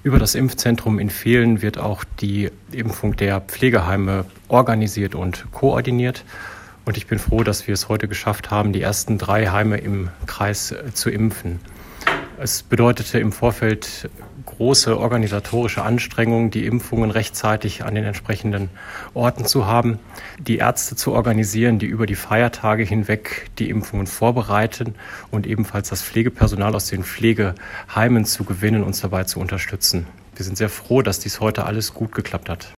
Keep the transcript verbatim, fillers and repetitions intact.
Über das Impfzentrum in Vehlen wird auch die Impfung der Pflegeheime organisiert und koordiniert. Und ich bin froh, dass wir es heute geschafft haben, die ersten drei Heime im Kreis zu impfen. Es bedeutete im Vorfeld große organisatorische Anstrengungen, die Impfungen rechtzeitig an den entsprechenden Orten zu haben, die Ärzte zu organisieren, die über die Feiertage hinweg die Impfungen vorbereiten und ebenfalls das Pflegepersonal aus den Pflegeheimen zu gewinnen und uns dabei zu unterstützen. Wir sind sehr froh, dass dies heute alles gut geklappt hat.